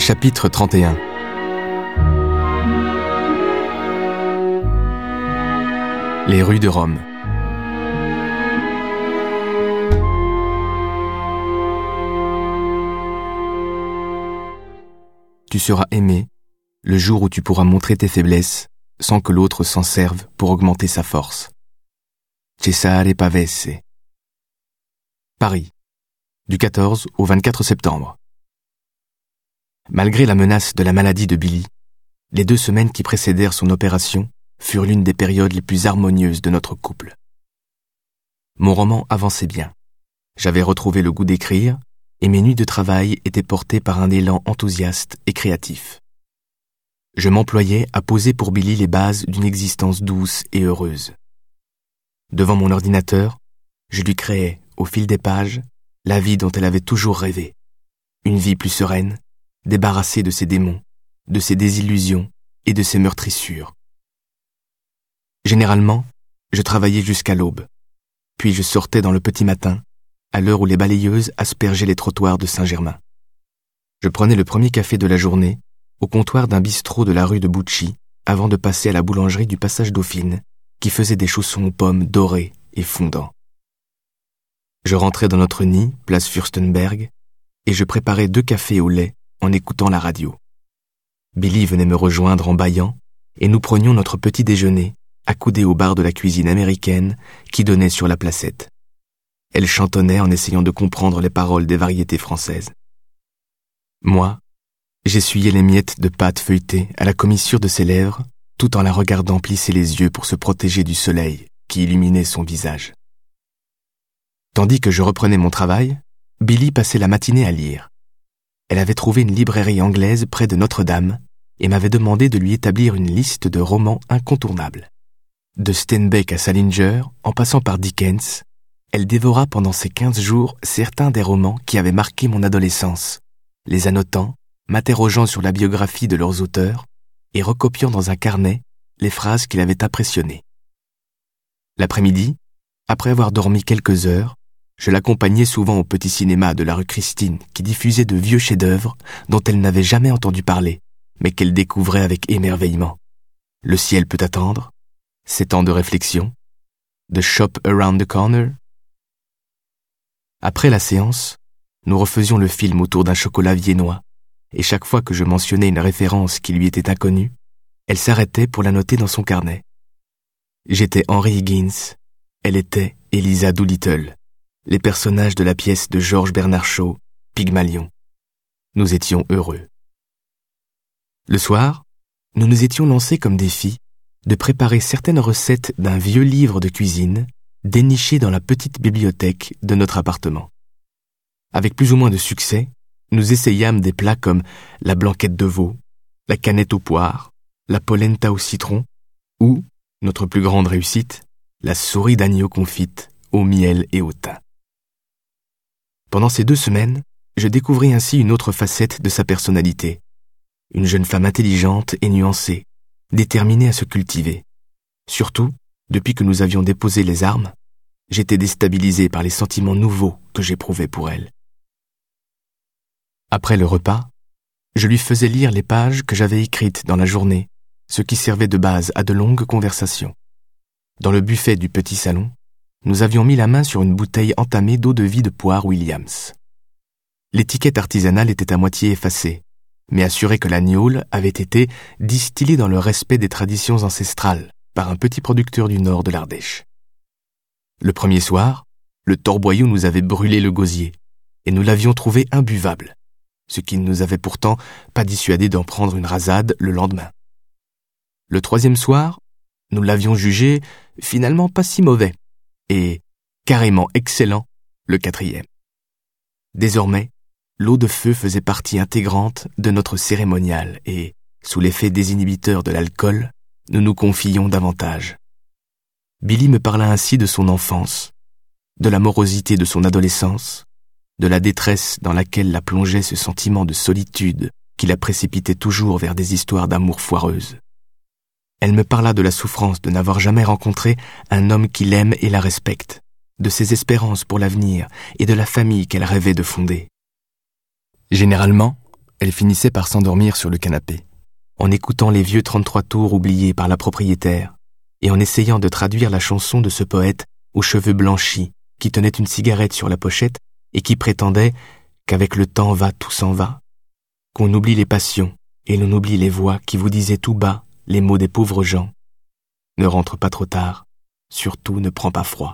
Chapitre 31. Les rues de Rome. Tu seras aimé le jour où tu pourras montrer tes faiblesses sans que l'autre s'en serve pour augmenter sa force. Cesare Pavese. Paris, du 14 au 24 septembre. Malgré la menace de la maladie de Billy, les 2 semaines qui précédèrent son opération furent l'une des périodes les plus harmonieuses de notre couple. Mon roman avançait bien. J'avais retrouvé le goût d'écrire et mes nuits de travail étaient portées par un élan enthousiaste et créatif. Je m'employais à poser pour Billy les bases d'une existence douce et heureuse. Devant mon ordinateur, je lui créais, au fil des pages, la vie dont elle avait toujours rêvé. Une vie plus sereine, débarrassée de ses démons, de ses désillusions et de ses meurtrissures. Généralement, je travaillais jusqu'à l'aube, puis je sortais dans le petit matin, à l'heure où les balayeuses aspergeaient les trottoirs de Saint-Germain. Je prenais le premier café de la journée au comptoir d'un bistrot de la rue de Bucci avant de passer à la boulangerie du passage Dauphine qui faisait des chaussons aux pommes dorés et fondants. Je rentrais dans notre nid, place Fürstenberg, et je préparais 2 cafés au lait en écoutant la radio. Billy venait me rejoindre en bâillant et nous prenions notre petit déjeuner accoudés au bar de la cuisine américaine qui donnait sur la placette. Elle chantonnait en essayant de comprendre les paroles des variétés françaises. Moi, j'essuyais les miettes de pâte feuilletée à la commissure de ses lèvres tout en la regardant plisser les yeux pour se protéger du soleil qui illuminait son visage. Tandis que je reprenais mon travail, Billy passait la matinée à lire. Elle avait trouvé une librairie anglaise près de Notre-Dame et m'avait demandé de lui établir une liste de romans incontournables. De Steinbeck à Salinger, en passant par Dickens, elle dévora pendant ces 15 jours certains des romans qui avaient marqué mon adolescence, les annotant, m'interrogeant sur la biographie de leurs auteurs et recopiant dans un carnet les phrases qui l'avaient impressionné. L'après-midi, après avoir dormi quelques heures, je l'accompagnais souvent au petit cinéma de la rue Christine qui diffusait de vieux chefs-d'œuvre dont elle n'avait jamais entendu parler, mais qu'elle découvrait avec émerveillement. Le ciel peut attendre, 7 ans de réflexion, The Shop Around the Corner. Après la séance, nous refaisions le film autour d'un chocolat viennois, et chaque fois que je mentionnais une référence qui lui était inconnue, elle s'arrêtait pour la noter dans son carnet. J'étais Henry Higgins, elle était Eliza Doolittle, les personnages de la pièce de Georges Bernard Shaw, Pygmalion. Nous étions heureux. Le soir, nous nous étions lancés comme défi de préparer certaines recettes d'un vieux livre de cuisine déniché dans la petite bibliothèque de notre appartement. Avec plus ou moins de succès, nous essayâmes des plats comme la blanquette de veau, la canette aux poires, la polenta au citron ou, notre plus grande réussite, la souris d'agneau confite au miel et au thym. Pendant ces 2 semaines, je découvris ainsi une autre facette de sa personnalité. Une jeune femme intelligente et nuancée, déterminée à se cultiver. Surtout, depuis que nous avions déposé les armes, j'étais déstabilisé par les sentiments nouveaux que j'éprouvais pour elle. Après le repas, je lui faisais lire les pages que j'avais écrites dans la journée, ce qui servait de base à de longues conversations. Dans le buffet du petit salon, nous avions mis la main sur une bouteille entamée d'eau-de-vie de poire Williams. L'étiquette artisanale était à moitié effacée, mais assurait que la gnôle avait été distillée dans le respect des traditions ancestrales par un petit producteur du nord de l'Ardèche. Le premier soir, le torboyau nous avait brûlé le gosier, et nous l'avions trouvé imbuvable, ce qui ne nous avait pourtant pas dissuadé d'en prendre une rasade le lendemain. Le 3e soir, nous l'avions jugé finalement pas si mauvais, et carrément excellent le 4e. Désormais, l'eau de feu faisait partie intégrante de notre cérémonial et, sous l'effet désinhibiteur de l'alcool, nous nous confions davantage. Billy me parla ainsi de son enfance, de la morosité de son adolescence, de la détresse dans laquelle la plongeait ce sentiment de solitude qui la précipitait toujours vers des histoires d'amour foireuses. Elle me parla de la souffrance de n'avoir jamais rencontré un homme qui l'aime et la respecte, de ses espérances pour l'avenir et de la famille qu'elle rêvait de fonder. Généralement, Elle finissait par s'endormir sur le canapé, en écoutant les vieux 33 tours oubliés par la propriétaire et en essayant de traduire la chanson de ce poète aux cheveux blanchis qui tenait une cigarette sur la pochette et qui prétendait qu'avec le temps va tout s'en va, qu'on oublie les passions et l'on oublie les voix qui vous disaient tout bas les mots des pauvres gens. Ne rentre pas trop tard, surtout ne prends pas froid.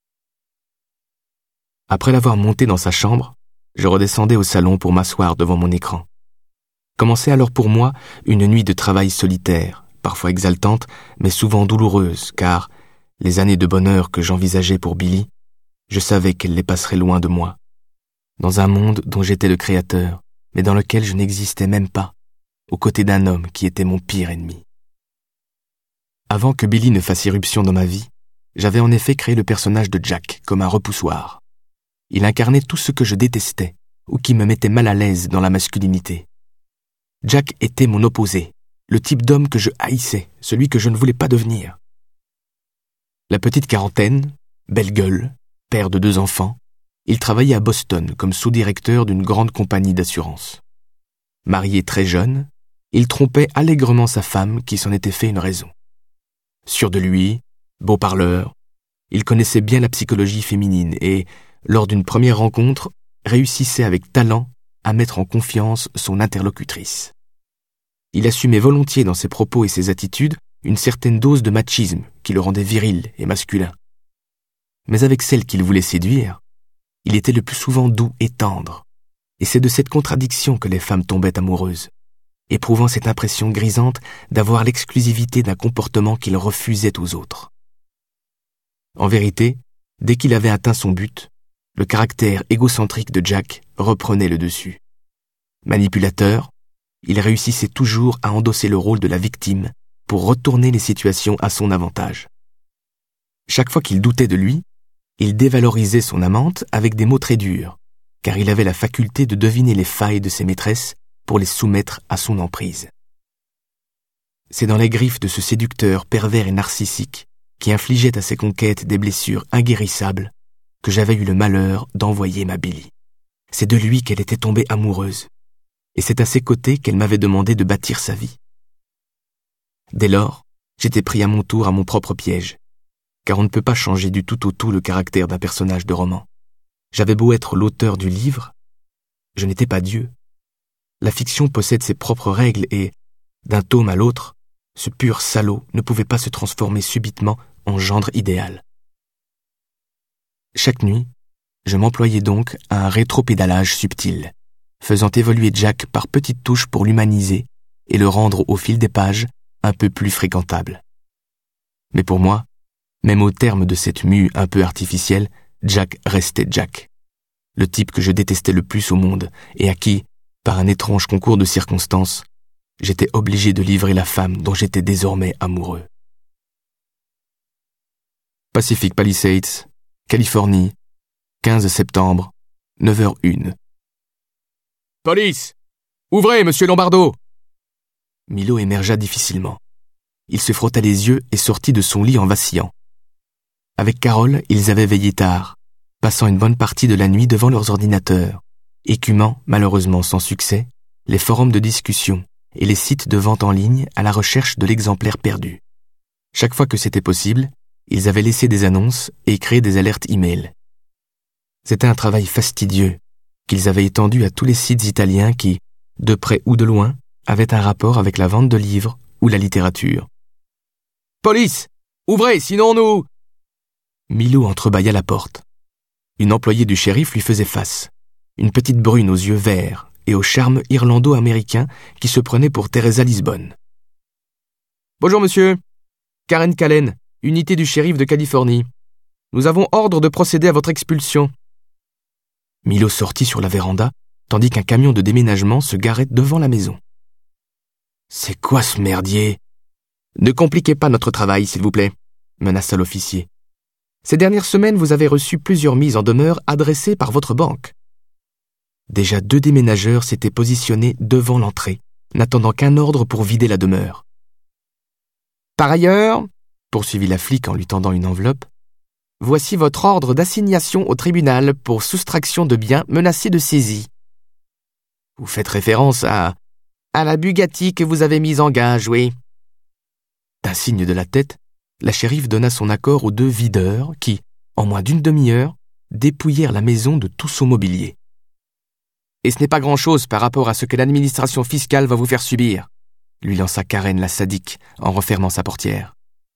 Après l'avoir montée dans sa chambre, je redescendais au salon pour m'asseoir devant mon écran. Commençait alors pour moi une nuit de travail solitaire, parfois exaltante, mais souvent douloureuse, car les années de bonheur que j'envisageais pour Billy, je savais qu'elle les passerait loin de moi, dans un monde dont j'étais le créateur, mais dans lequel je n'existais même pas, aux côtés d'un homme qui était mon pire ennemi. Avant que Billy ne fasse irruption dans ma vie, j'avais en effet créé le personnage de Jack comme un repoussoir. Il incarnait tout ce que je détestais, ou qui me mettait mal à l'aise dans la masculinité. Jack était mon opposé, le type d'homme que je haïssais, celui que je ne voulais pas devenir. La petite quarantaine, belle gueule, père de 2 enfants, il travaillait à Boston comme sous-directeur d'une grande compagnie d'assurance. Marié très jeune, il trompait allègrement sa femme qui s'en était fait une raison. Sûr de lui, beau parleur, il connaissait bien la psychologie féminine et, lors d'une première rencontre, réussissait avec talent à mettre en confiance son interlocutrice. Il assumait volontiers dans ses propos et ses attitudes une certaine dose de machisme qui le rendait viril et masculin. Mais avec celle qu'il voulait séduire, il était le plus souvent doux et tendre, et c'est de cette contradiction que les femmes tombaient amoureuses, éprouvant cette impression grisante d'avoir l'exclusivité d'un comportement qu'il refusait aux autres. En vérité, dès qu'il avait atteint son but, le caractère égocentrique de Jack reprenait le dessus. Manipulateur, il réussissait toujours à endosser le rôle de la victime pour retourner les situations à son avantage. Chaque fois qu'il doutait de lui, il dévalorisait son amante avec des mots très durs, car il avait la faculté de deviner les failles de ses maîtresses pour les soumettre à son emprise. C'est dans les griffes de ce séducteur pervers et narcissique qui infligeait à ses conquêtes des blessures inguérissables que j'avais eu le malheur d'envoyer ma Billy. C'est de lui qu'elle était tombée amoureuse, et c'est à ses côtés qu'elle m'avait demandé de bâtir sa vie. Dès lors, j'étais pris à mon tour à mon propre piège, car on ne peut pas changer du tout au tout le caractère d'un personnage de roman. J'avais beau être l'auteur du livre, je n'étais pas Dieu. La fiction possède ses propres règles et, d'un tome à l'autre, ce pur salaud ne pouvait pas se transformer subitement en gendre idéal. Chaque nuit, je m'employais donc à un rétropédalage subtil, faisant évoluer Jack par petites touches pour l'humaniser et le rendre au fil des pages un peu plus fréquentable. Mais pour moi, même au terme de cette mue un peu artificielle, Jack restait Jack, le type que je détestais le plus au monde et à qui, par un étrange concours de circonstances, j'étais obligé de livrer la femme dont j'étais désormais amoureux. Pacific Palisades, Californie, 15 septembre, 9h01. Police! Ouvrez, monsieur Lombardo! Milo émergea difficilement. Il se frotta les yeux et sortit de son lit en vacillant. Avec Carole, ils avaient veillé tard, passant une bonne partie de la nuit devant leurs ordinateurs, écumant, malheureusement sans succès, les forums de discussion et les sites de vente en ligne à la recherche de l'exemplaire perdu. Chaque fois que c'était possible, ils avaient laissé des annonces et créé des alertes e-mail. C'était un travail fastidieux qu'ils avaient étendu à tous les sites italiens qui, de près ou de loin, avaient un rapport avec la vente de livres ou la littérature. Police! Ouvrez, sinon nous... Milo entrebâilla la porte. Une employée du shérif lui faisait face, une petite brune aux yeux verts et au charme irlando-américain qui se prenait pour Teresa Lisbonne. Bonjour monsieur, Karen Callen, unité du shérif de Californie. Nous avons ordre de procéder à votre expulsion. Milo sortit sur la véranda, tandis qu'un camion de déménagement se garait devant la maison. C'est quoi ce merdier? Ne compliquez pas notre travail, s'il vous plaît, menaça l'officier. Ces dernières semaines, vous avez reçu plusieurs mises en demeure adressées par votre banque. Déjà 2 déménageurs s'étaient positionnés devant l'entrée, n'attendant qu'un ordre pour vider la demeure. Par ailleurs, poursuivit la flic en lui tendant une enveloppe, voici votre ordre d'assignation au tribunal pour soustraction de biens menacés de saisie. Vous faites référence à la Bugatti que vous avez mise en gage, oui. » D'un signe de la tête, la shérif donna son accord aux 2 videurs qui, en moins d'une demi-heure, dépouillèrent la maison de tout son mobilier. « Et ce n'est pas grand-chose par rapport à ce que l'administration fiscale va vous faire subir, » lui lança Karen la sadique en refermant sa portière.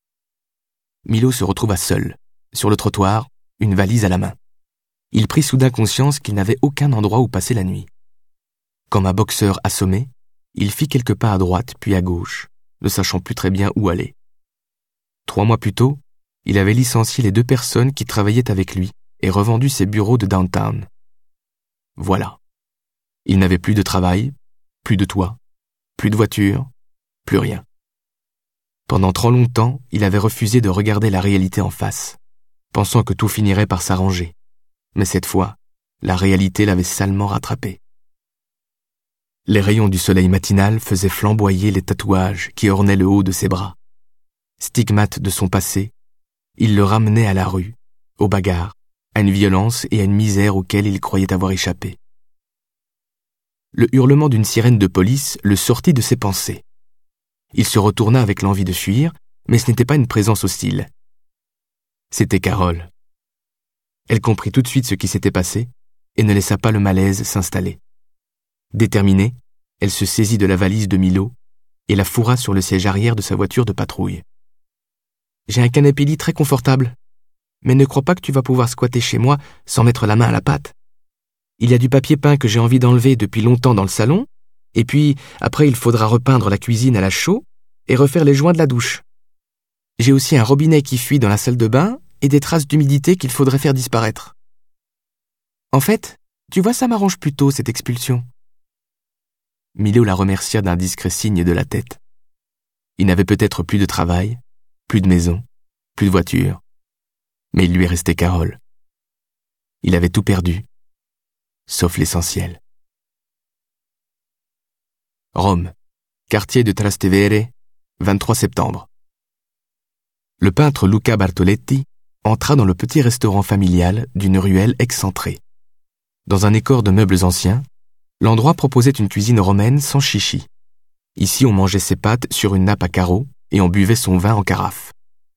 Milo se retrouva seul, sur le trottoir, une valise à la main. Il prit soudain conscience qu'il n'avait aucun endroit où passer la nuit. Comme un boxeur assommé, il fit quelques pas à droite puis à gauche, ne sachant plus très bien où aller. 3 mois plus tôt, il avait licencié les 2 personnes qui travaillaient avec lui et revendu ses bureaux de downtown. Voilà. Il n'avait plus de travail, plus de toit, plus de voiture, plus rien. Pendant trop longtemps, il avait refusé de regarder la réalité en face, pensant que tout finirait par s'arranger. Mais cette fois, la réalité l'avait salement rattrapé. Les rayons du soleil matinal faisaient flamboyer les tatouages qui ornaient le haut de ses bras. Stigmate de son passé, il le ramenait à la rue, aux bagarres, à une violence et à une misère auxquelles il croyait avoir échappé. Le hurlement d'une sirène de police le sortit de ses pensées. Il se retourna avec l'envie de fuir, mais ce n'était pas une présence hostile. C'était Carole. Elle comprit tout de suite ce qui s'était passé et ne laissa pas le malaise s'installer. Déterminée, elle se saisit de la valise de Milo et la fourra sur le siège arrière de sa voiture de patrouille. « J'ai un canapé lit très confortable, mais ne crois pas que tu vas pouvoir squatter chez moi sans mettre la main à la pâte. Il y a du papier peint que j'ai envie d'enlever depuis longtemps dans le salon, et puis après il faudra repeindre la cuisine à la chaux et refaire les joints de la douche. J'ai aussi un robinet qui fuit dans la salle de bain et des traces d'humidité qu'il faudrait faire disparaître. En fait, tu vois, ça m'arrange plutôt cette expulsion. » Milo la remercia d'un discret signe de la tête. Il n'avait peut-être plus de travail, plus de maison, plus de voiture, mais il lui restait Carole. Il avait tout perdu, sauf l'essentiel. Rome, quartier de Trastevere, 23 septembre. Le peintre Luca Bartoletti entra dans le petit restaurant familial d'une ruelle excentrée. Dans un décor de meubles anciens, l'endroit proposait une cuisine romaine sans chichi. Ici, on mangeait ses pâtes sur une nappe à carreaux et on buvait son vin en carafe.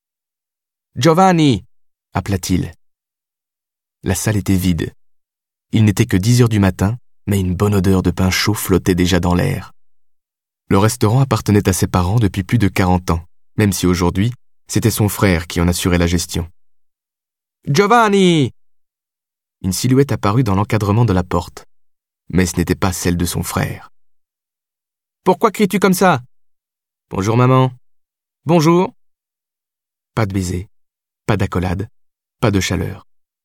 « Giovanni !» appela-t-il. La salle était vide. Il n'était que 10 heures du matin, mais une bonne odeur de pain chaud flottait déjà dans l'air. Le restaurant appartenait à ses parents depuis plus de 40 ans, même si aujourd'hui, c'était son frère qui en assurait la gestion. « Giovanni !» Une silhouette apparut dans l'encadrement de la porte, mais ce n'était pas celle de son frère. « Pourquoi cries-tu comme ça ? » ?»« Bonjour maman. »« Bonjour. » Pas de baiser, pas d'accolade, pas de chaleur.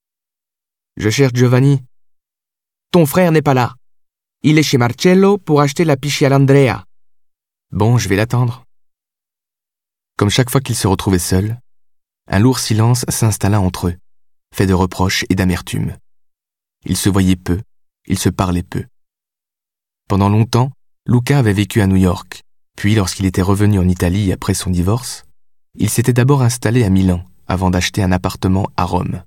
« Je cherche Giovanni. »« Ton frère n'est pas là. Il est chez Marcello pour acheter la piscia all'Andrea. »« Bon, je vais l'attendre. » Comme chaque fois qu'ils se retrouvaient seuls, un lourd silence s'installa entre eux, fait de reproches et d'amertume. Ils se voyaient peu, ils se parlaient peu. Pendant longtemps, Luca avait vécu à New York, puis lorsqu'il était revenu en Italie après son divorce, il s'était d'abord installé à Milan avant d'acheter un appartement à Rome.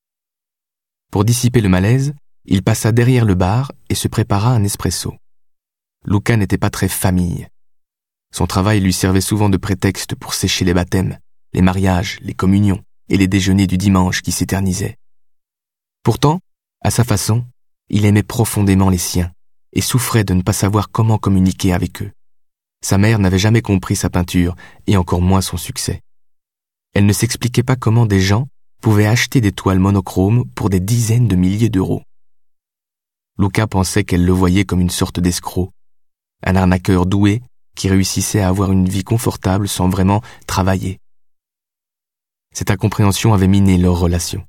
Pour dissiper le malaise, il passa derrière le bar et se prépara un espresso. Luca n'était pas très famille. Son travail lui servait souvent de prétexte pour sécher les baptêmes, les mariages, les communions et les déjeuners du dimanche qui s'éternisaient. Pourtant, à sa façon, il aimait profondément les siens et souffrait de ne pas savoir comment communiquer avec eux. Sa mère n'avait jamais compris sa peinture et encore moins son succès. Elle ne s'expliquait pas comment des gens pouvaient acheter des toiles monochromes pour des dizaines de milliers d'euros. Luca pensait qu'elle le voyait comme une sorte d'escroc, un arnaqueur doué qui réussissait à avoir une vie confortable sans vraiment travailler. Cette incompréhension avait miné leur relation.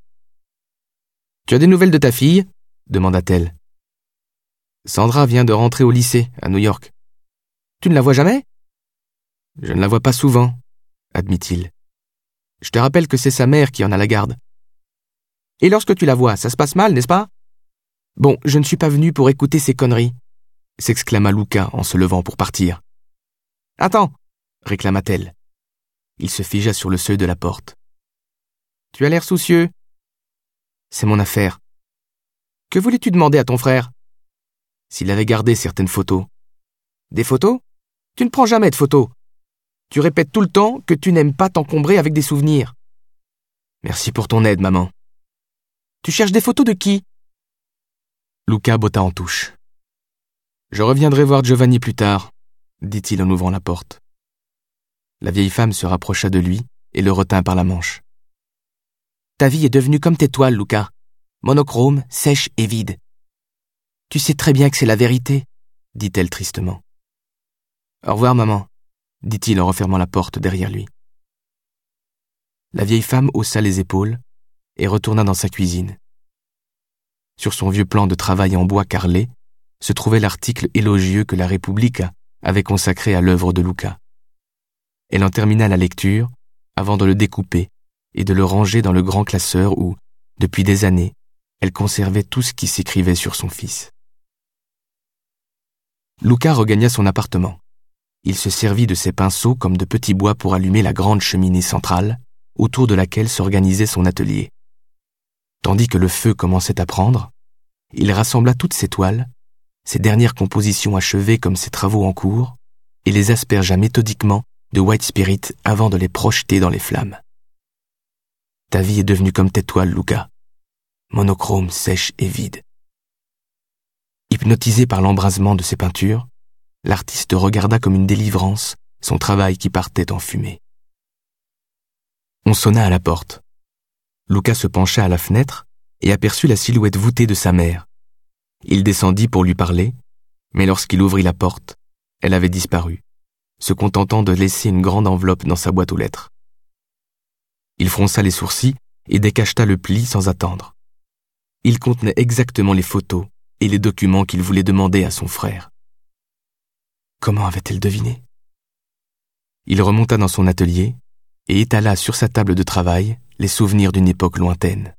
« Tu as des nouvelles de ta fille ?» demanda-t-elle. « Sandra vient de rentrer au lycée, à New York. »« Tu ne la vois jamais ?»« Je ne la vois pas souvent, » admit-il. « Je te rappelle que c'est sa mère qui en a la garde. »« Et lorsque tu la vois, ça se passe mal, n'est-ce pas ?»« Bon, je ne suis pas venu pour écouter ces conneries, » s'exclama Luca en se levant pour partir. « Attends !» réclama-t-elle. Il se figea sur le seuil de la porte. « Tu as l'air soucieux. »« C'est mon affaire. »« Que voulais-tu demander à ton frère ?»« s'il avait gardé certaines photos. Des photos? Tu ne prends jamais de photos. Tu répètes tout le temps que tu n'aimes pas t'encombrer avec des souvenirs. Merci pour ton aide, maman. Tu cherches des photos de qui? Luca botta en touche. Je reviendrai voir Giovanni plus tard, dit-il en ouvrant la porte. La vieille femme se rapprocha de lui et le retint par la manche. Ta vie est devenue comme tes toiles, Luca. Monochrome, sèche et vide. Tu sais très bien que c'est la vérité, dit-elle tristement. Au revoir, maman, dit-il en refermant la porte derrière lui. La vieille femme haussa les épaules et retourna dans sa cuisine. Sur son vieux plan de travail en bois carrelé se trouvait l'article élogieux que la Repubblica avait consacré à l'œuvre de Luca. Elle en termina la lecture avant de le découper et de le ranger dans le grand classeur où, depuis des années, elle conservait tout ce qui s'écrivait sur son fils. Luca regagna son appartement. Il se servit de ses pinceaux comme de petits bois pour allumer la grande cheminée centrale, autour de laquelle s'organisait son atelier. Tandis que le feu commençait à prendre, il rassembla toutes ses toiles, ses dernières compositions achevées comme ses travaux en cours, et les aspergea méthodiquement de white spirit avant de les projeter dans les flammes. Ta vie est devenue comme tes toiles, Luca. Monochrome, sèche et vide. Hypnotisé par l'embrasement de ses peintures, l'artiste regarda comme une délivrance son travail qui partait en fumée. On sonna à la porte. Luca se pencha à la fenêtre et aperçut la silhouette voûtée de sa mère. Il descendit pour lui parler, mais lorsqu'il ouvrit la porte, elle avait disparu, se contentant de laisser une grande enveloppe dans sa boîte aux lettres. Il fronça les sourcils et décacheta le pli sans attendre. Il contenait exactement les photos et les documents qu'il voulait demander à son frère. Comment avait-elle deviné? Il remonta dans son atelier et étala sur sa table de travail les souvenirs d'une époque lointaine.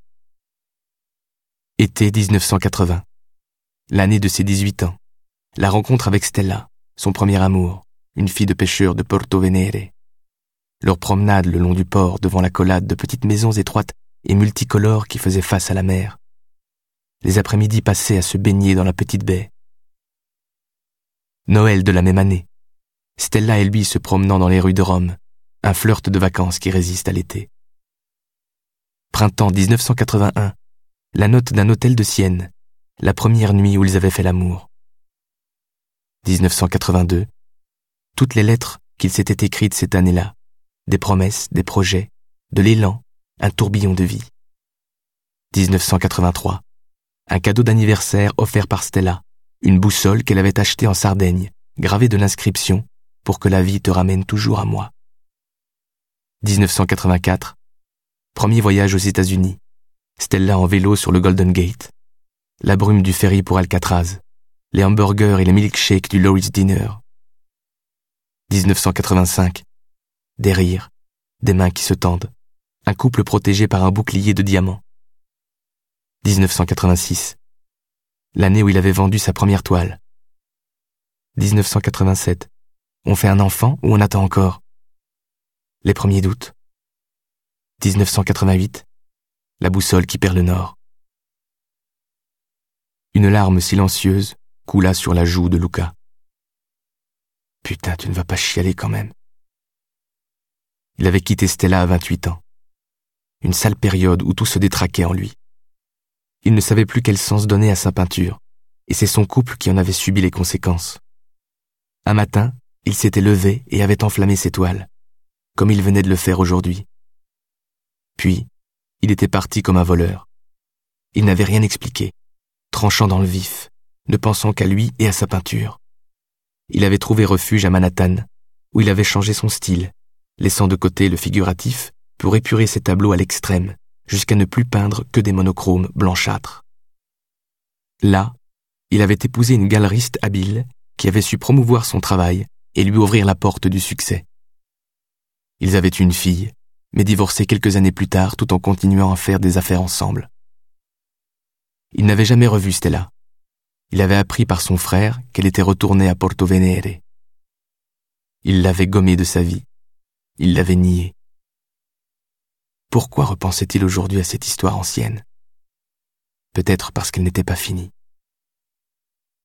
Été 1980. L'année de ses 18 ans. La rencontre avec Stella, son premier amour, une fille de pêcheur de Porto Venere. Leur promenade le long du port devant la collade de petites maisons étroites et multicolores qui faisaient face à la mer. Les après-midi passés à se baigner dans la petite baie. Noël de la même année. Stella et lui se promenant dans les rues de Rome, un flirt de vacances qui résiste à l'été. Printemps 1981. La note d'un hôtel de Sienne, la première nuit où ils avaient fait l'amour. 1982. Toutes les lettres qu'il s'était écrites cette année-là, des promesses, des projets, de l'élan, un tourbillon de vie. 1983. Un cadeau d'anniversaire offert par Stella, une boussole qu'elle avait achetée en Sardaigne, gravée de l'inscription « Pour que la vie te ramène toujours à moi ». 1984. Premier voyage aux États-Unis. Stella en vélo sur le Golden Gate. La brume du ferry pour Alcatraz. Les hamburgers et les milkshakes du Lowry's Dinner. 1985. Des rires, des mains qui se tendent. Un couple protégé par un bouclier de diamants. 1986. L'année où il avait vendu sa première toile. 1987. On fait un enfant ou on attend encore? Les premiers doutes. 1988. La boussole qui perd le nord. Une larme silencieuse coula sur la joue de Luca. Putain, tu ne vas pas chialer quand même. Il avait quitté Stella à 28 ans. Une sale période où tout se détraquait en lui. Il ne savait plus quel sens donner à sa peinture, et c'est son couple qui en avait subi les conséquences. Un matin, il s'était levé et avait enflammé ses toiles, comme il venait de le faire aujourd'hui. Puis, il était parti comme un voleur. Il n'avait rien expliqué, tranchant dans le vif, ne pensant qu'à lui et à sa peinture. Il avait trouvé refuge à Manhattan, où il avait changé son style, laissant de côté le figuratif pour épurer ses tableaux à l'extrême, jusqu'à ne plus peindre que des monochromes blanchâtres. Là, il avait épousé une galeriste habile qui avait su promouvoir son travail et lui ouvrir la porte du succès. Ils avaient une fille, mais divorcé quelques années plus tard tout en continuant à faire des affaires ensemble. Il n'avait jamais revu Stella. Il avait appris par son frère qu'elle était retournée à Porto Venere. Il l'avait gommée de sa vie. Il l'avait niée. Pourquoi repensait-il aujourd'hui à cette histoire ancienne? Peut-être parce qu'elle n'était pas finie.